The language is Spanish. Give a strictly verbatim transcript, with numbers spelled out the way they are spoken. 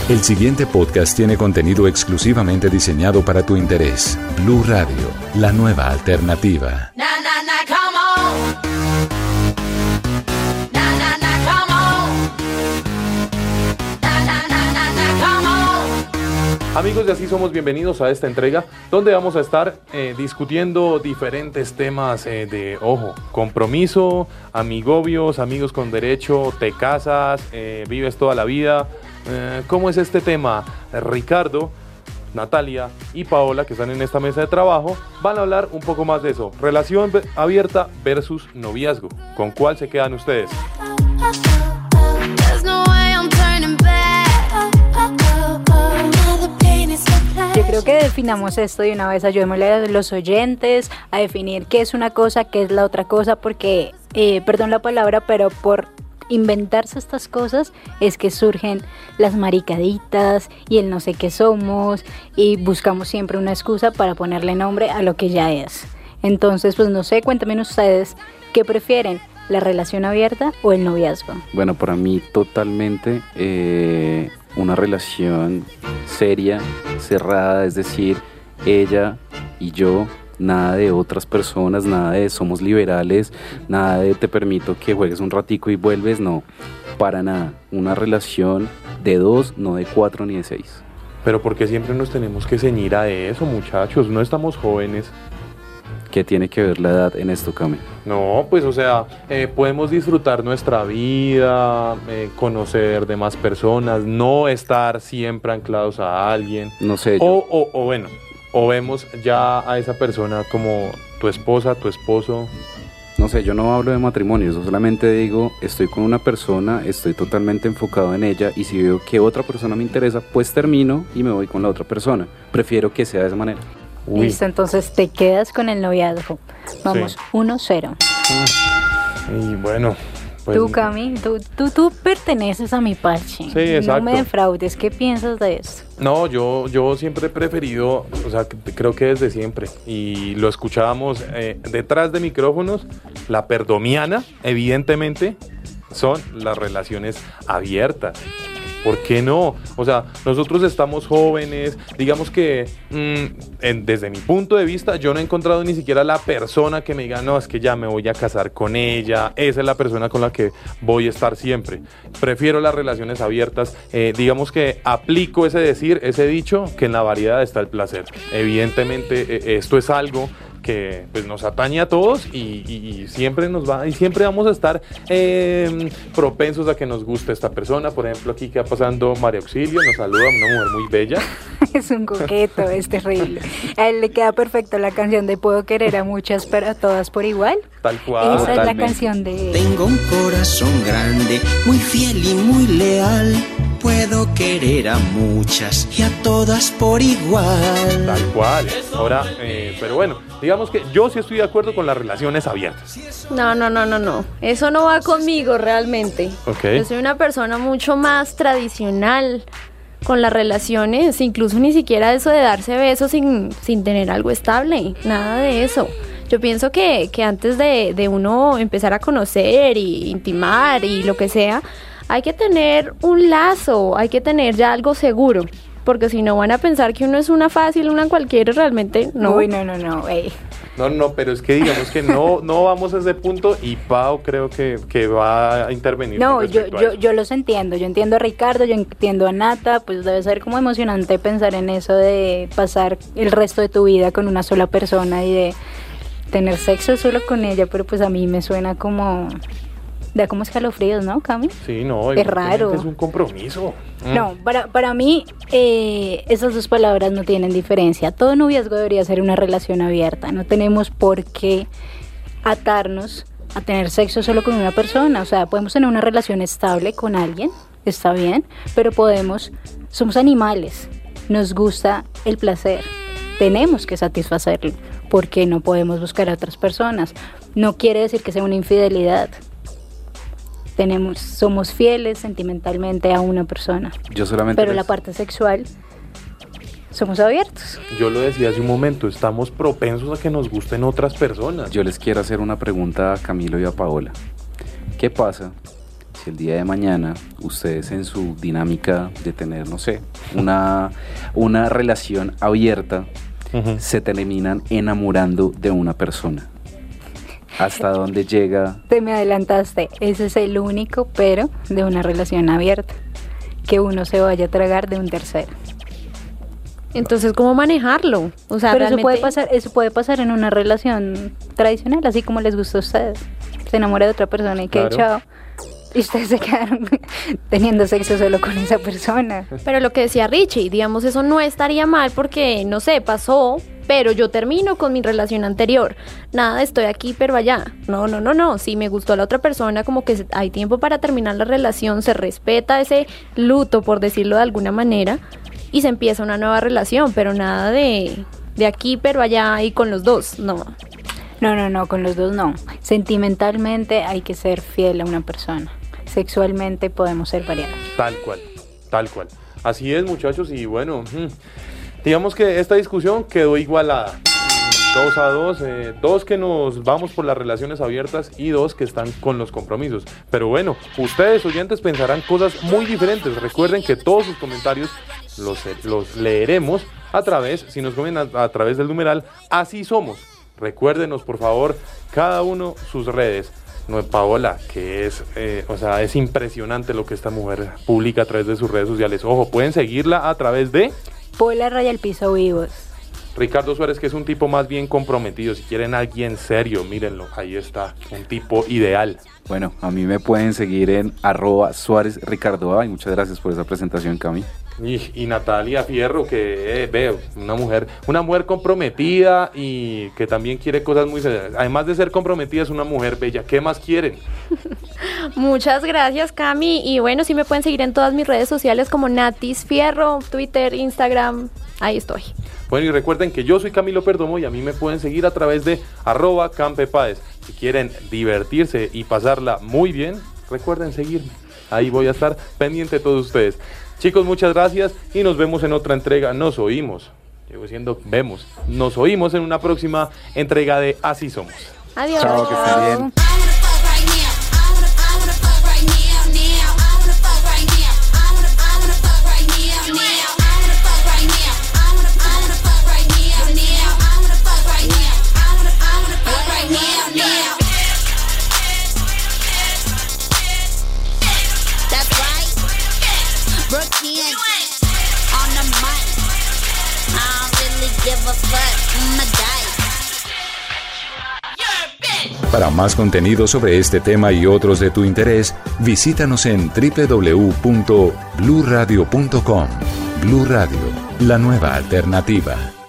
El siguiente podcast tiene contenido exclusivamente diseñado para tu interés. Blue Radio, la nueva alternativa. Na, na, na, come on. Na, na, na, come on. Na, na, na, na, na, come on. Amigos de Así Somos, bienvenidos a esta entrega donde vamos a estar eh, discutiendo diferentes temas eh, de, ojo, compromiso, amigobios, amigos con derecho, te casas, eh, vives toda la vida. Eh, ¿Cómo es este tema? Ricardo, Natalia y Paola, que están en esta mesa de trabajo, van a hablar un poco más de eso. Relación abierta versus noviazgo. ¿Con cuál se quedan ustedes? Yo creo que definamos esto de una vez, ayudémosle a los oyentes a definir qué es una cosa, qué es la otra cosa, porque, eh, perdón la palabra, pero por inventarse estas cosas es que surgen las maricaditas y el no sé qué somos y buscamos siempre una excusa para ponerle nombre a lo que ya es. Entonces, pues no sé, cuéntenme ustedes qué prefieren, la relación abierta o el noviazgo. Bueno, para mí totalmente eh, una relación seria, cerrada, es decir, ella y yo. Nada de otras personas, nada de somos liberales, nada de te permito que juegues un ratico y vuelves, no, para nada. Una relación de dos, no de cuatro ni de seis. Pero porque siempre nos tenemos que ceñir a eso, muchachos, no estamos jóvenes. ¿Qué tiene que ver la edad en esto, Cami? No, pues o sea, eh, podemos disfrutar nuestra vida, eh, conocer de más personas, no estar siempre anclados a alguien. No sé, yo... O, o, o bueno... O vemos ya a esa persona como tu esposa, tu esposo. No sé, yo no hablo de matrimonio, yo solamente digo, estoy con una persona, estoy totalmente enfocado en ella y si veo que otra persona me interesa, pues termino y me voy con la otra persona. Prefiero que sea de esa manera. Uy. Listo, entonces te quedas con el noviazgo. Vamos, Sí. uno cero. Y bueno... Pues, tú, Cami, tú, tú, tú perteneces a mi parche. Sí, exacto. No me defraudes. ¿Qué piensas de esto? No, yo, yo siempre he preferido, o sea, que- creo que desde siempre, y lo escuchábamos eh, detrás de micrófonos, la perdomiana, evidentemente, son las relaciones abiertas. ¿Por qué no? O sea, nosotros estamos jóvenes, digamos que mmm, en, desde mi punto de vista, yo no he encontrado ni siquiera la persona que me diga, no, es que ya me voy a casar con ella, esa es la persona con la que voy a estar siempre. Prefiero las relaciones abiertas, eh, digamos que aplico ese decir, ese dicho, que en la variedad está el placer. Evidentemente, eh, esto es algo que pues, nos atañe a todos y, y, y siempre nos va y siempre vamos a estar eh, propensos a que nos guste esta persona. Por ejemplo, aquí que va pasando María Auxilio, nos saluda, una mujer muy bella. Es un coqueto, es terrible. A él le queda perfecto la canción de Puedo querer a muchas, pero a todas por igual. Tal cual. Esa es la totalmente. canción de... Tengo un corazón grande, muy fiel y muy leal. Puedo querer a muchas y a todas por igual. Tal cual. Ahora, eh, pero bueno, digamos que yo sí estoy de acuerdo con las relaciones abiertas. No, no, no, no, no. Eso no va conmigo realmente. Ok. Yo soy una persona mucho más tradicional con las relaciones, incluso ni siquiera eso de darse besos sin, sin tener algo estable, nada de eso. Yo pienso que, que antes de, de uno empezar a conocer y intimar y lo que sea, hay que tener un lazo, hay que tener ya algo seguro, porque si no van a pensar que uno es una fácil, una cualquiera, realmente no. Uy, no, no, no, ey. No, no, pero es que digamos que no, no vamos a ese punto y Pau creo que, que va a intervenir. No, con yo, respecto a yo, eso. yo los entiendo, yo entiendo a Ricardo, yo entiendo a Nata, pues debe ser como emocionante pensar en eso de pasar el resto de tu vida con una sola persona y de tener sexo solo con ella, pero pues a mí me suena como, da como escalofríos, ¿no, Cami? Sí, no, Es raro. Es un compromiso. Mm. No, para, para mí eh, esas dos palabras no tienen diferencia. Todo noviazgo debería ser una relación abierta. No tenemos por qué atarnos a tener sexo solo con una persona. O sea, podemos tener una relación estable con alguien, está bien, pero podemos, somos animales, nos gusta el placer, tenemos que satisfacerlo, porque no podemos buscar a otras personas. No quiere decir que sea una infidelidad. Tenemos, somos fieles sentimentalmente a una persona, Yo solamente pero les- la parte sexual somos abiertos. Yo lo decía hace un momento, estamos propensos a que nos gusten otras personas. Yo les quiero hacer una pregunta a Camilo y a Paola. ¿Qué pasa si el día de mañana ustedes en su dinámica de tener, no sé, una, una relación abierta, uh-huh. se terminan enamorando de una persona? ¿Hasta dónde llega? Te me adelantaste, ese es el único pero de una relación abierta, que uno se vaya a tragar de un tercero. Entonces, ¿cómo manejarlo? O sea, pero realmente... eso puede pasar, eso puede pasar en una relación tradicional, así como les gusta a ustedes. Se enamora de otra persona y que Claro. chao. Y ustedes se quedaron teniendo sexo solo con esa persona. Pero lo que decía Richie, digamos, eso no estaría mal porque, no sé, pasó, pero yo termino con mi relación anterior. Nada, estoy aquí, pero allá. No, no, no, no. Si me gustó la otra persona, como que hay tiempo para terminar la relación, se respeta ese luto, por decirlo de alguna manera, y se empieza una nueva relación, pero nada de, de aquí, pero allá y con los dos, no. No, no, no, con los dos no. Sentimentalmente hay que ser fiel a una persona. Sexualmente podemos ser variados. Tal cual, tal cual. Así es, muchachos, y bueno, digamos que esta discusión quedó igualada. Dos a dos, eh, dos que nos vamos por las relaciones abiertas y dos que están con los compromisos. Pero bueno, ustedes oyentes pensarán cosas muy diferentes. Recuerden que todos sus comentarios los, los leeremos a través, si nos comentan a, a través del numeral Así Somos. Recuérdenos, por favor, cada uno sus redes. No, Paola, que es, eh, o sea, es impresionante lo que esta mujer publica a través de sus redes sociales. Ojo, pueden seguirla a través de Paola Raya al Piso Vivos. Ricardo Suárez, que es un tipo más bien comprometido. Si quieren a alguien serio, mírenlo, ahí está, un tipo ideal. Bueno, a mí me pueden seguir en arroba Suárez Ricardo. Ay, muchas gracias por esa presentación, Cami. Y, y Natalia Fierro, que eh, veo, una mujer, una mujer comprometida y que también quiere cosas muy serias. Además de ser comprometida, es una mujer bella. ¿Qué más quieren? Muchas gracias, Cami. Y bueno, sí me pueden seguir en todas mis redes sociales como Natis Fierro, Twitter, Instagram. Ahí estoy. Bueno, y recuerden que yo soy Camilo Perdomo y a mí me pueden seguir a través de arroba Campepades. Si quieren divertirse y pasarla muy bien, recuerden seguirme. Ahí voy a estar pendiente de todos ustedes. Chicos, muchas gracias y nos vemos en otra entrega. Nos oímos. Llego diciendo vemos. Nos oímos en una próxima entrega de Así Somos. Adiós. Chao, que estén bien. Para más contenido sobre este tema y otros de tu interés, visítanos en doble u doble u doble u punto blue radio punto com. Blue Radio, la nueva alternativa.